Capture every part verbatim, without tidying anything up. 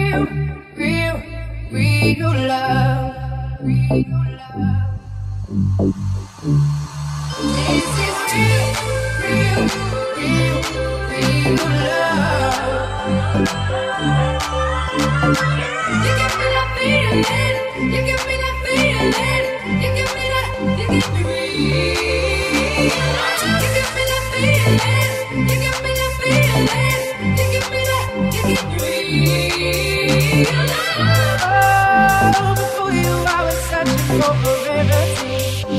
real, real, real love. Real love. This is real, real, real, real love. You give me that feeling, you give me that feeling, you give me that, you give me real. You give me that feeling, you give me that feeling, you give me that, you give me real. Oh, before you I was searching for forever.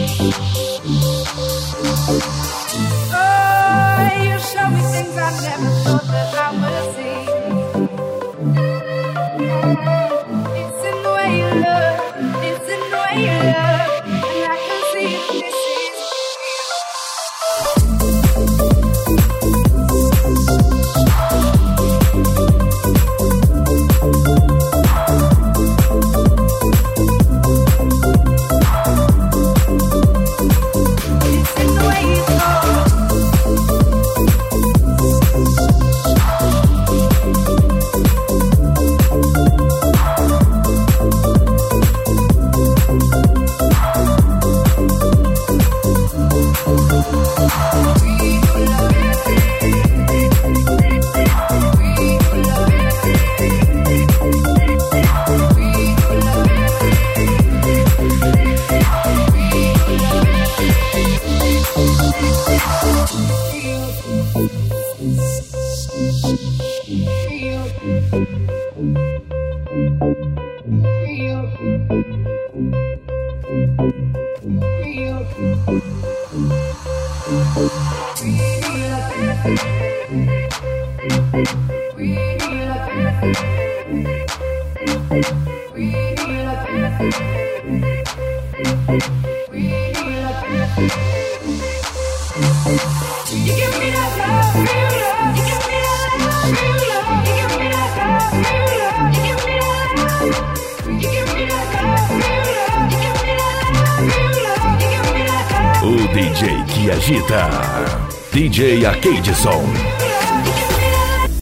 Oh, you show me things I never thought that I would see. It's in the way you look, it's in the way you love, and I can see that this is o D J que agita, D J Akeidson.